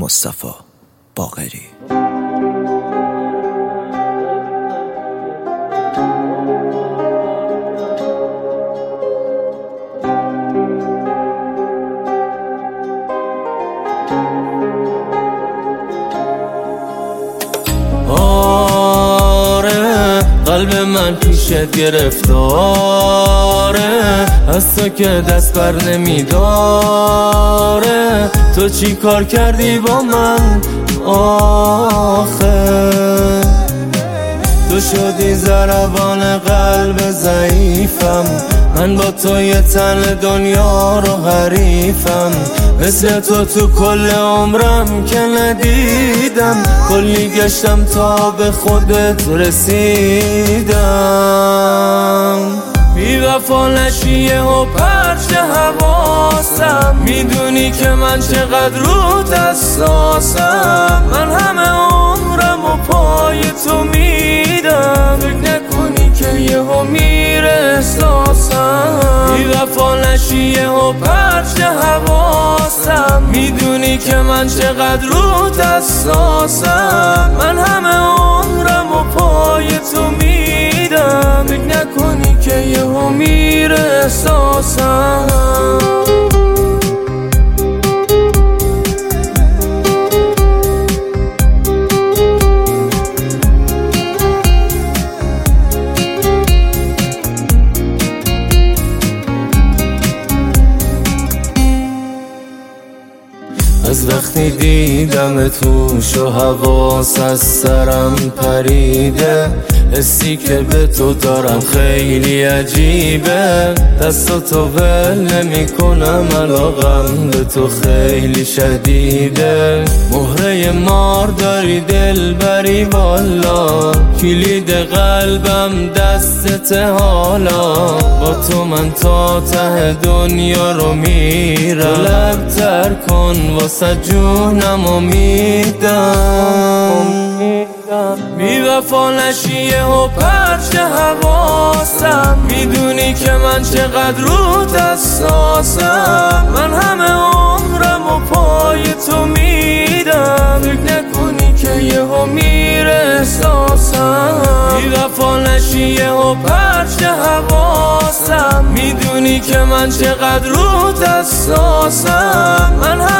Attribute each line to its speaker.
Speaker 1: مصطفی باقری.
Speaker 2: قلب من پیشت گرفتاره، از تو که دست بر نمیداره. تو چی کار کردی با من آخه؟ تو شدی ضربان قلب ضعیفم، من با تو یه تن دنیا رو حریفم. مثل تو کل عمرم که ندیدم، کلی گشتم تا به خودت رسیدم. بی وفا نشیه و پرچ حواسم، میدونی که من چقدر رود حساسم. من همه عمرم و پای تو میدم، فکر نکنی که یهو میره احساسم. بی وفا نشیه و پرچ حواسم، میدونی که من چقدر رود حساسم. من همه عمرم و پای تو میدم، فکر نکنی که یهو میره احساسم. از وقتی دیدم توش و حواس از سرم پریده، حسی که به تو دارم خیلی عجیبه. دستاتو ول نمی کنم، علاقم به تو خیلی شدیده. مهره مار داری دل بری والا، کلید قلبم دستت حالا. با تو من تا ته دنیا رو میرم، لب تر کن واسه جونم و میدم. بی وفا نشیه و پرچ حواسم، میدونی که من چقدر رود حساسم. من همه عمرم و پای تو میدم، فکر نکنی که یهو میره احساسم. بی وفا نشیه و پرچ حواسم، میدونی که من چقدر رود حساسم. من